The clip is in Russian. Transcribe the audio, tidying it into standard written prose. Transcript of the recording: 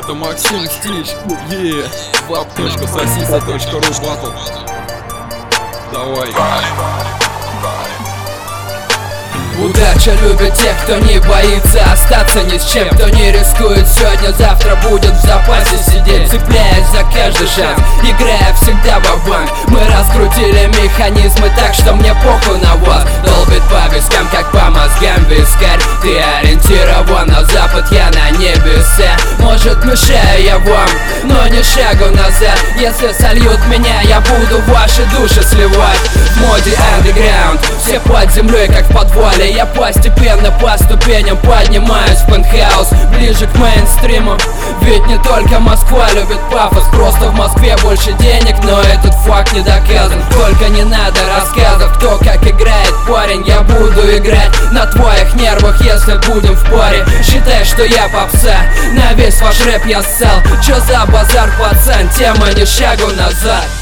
Это Максим Стич, wap.sosisa.ru батл. Давай. Удача любит тех, кто не боится остаться ни с чем, кто не рискует сегодня, завтра будет в запасе сидеть, цепляясь за каждый шанс, играя всегда ва-банк. Мы раскрутили механизмы так, что мне похуй на вас. Долбит по вискам, как по мозгам вискарь. Ты ориентирован на запад, я на небеса. Может, мешаю я вам, но не шагу назад. Если сольют меня, я буду ваши души сливать. В моде underground, все под землей, как в подвале. Я постепенно по ступеням поднимаюсь в пентхаус, ближе к мейнстриму. Ведь не только Москва любит пафос, просто в Москве больше денег, но этот факт не доказан. Только не надо рассказов, кто как играет, парень. Я буду играть на твоих нервах, если будем в паре. Считай, что я попса, на весь ваш рэп я ссал. Чё за базар, пацан, тема не шагу назад.